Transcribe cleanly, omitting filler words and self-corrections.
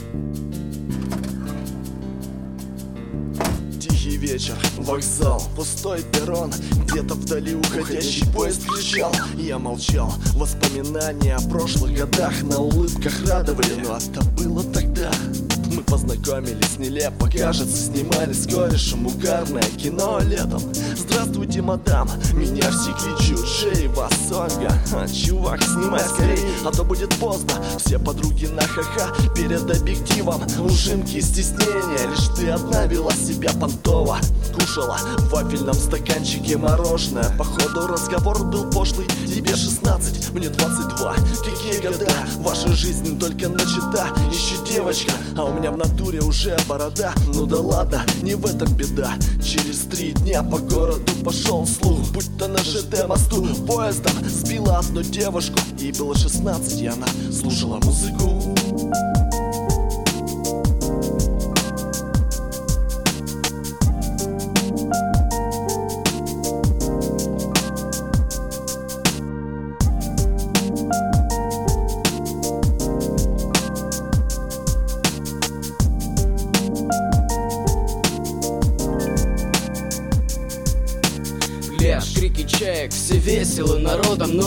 Тихий вечер, вокзал, пустой перрон. Где-то вдали уходящий поезд кричал. Я молчал, воспоминания о прошлых годах на улыбках радовали, но это было тогда. Мы познакомились нелепо, кажется, снимали с корешем угарное кино летом. Здравствуйте, мадам, меня все кличут Шейва Сонга. Чувак, снимай скорей, а то будет поздно. Все подруги на ха-ха перед объективом. Ужимки, стеснения, лишь ты одна вела себя понтово. Кушала в вафельном стаканчике мороженое. Походу разговор был пошлый. Тебе 16, мне 22. Какие года? Ваша жизнь только начата. Еще девочка, а у меня в натуре уже борода. Ну да ладно, не в этом беда. Через 3 дня по городу пошел слух, будто на ЖД мосту поездом сбила одну девушку. Ей было 16, и она слушала музыку. Крики чаек, все весело народом, но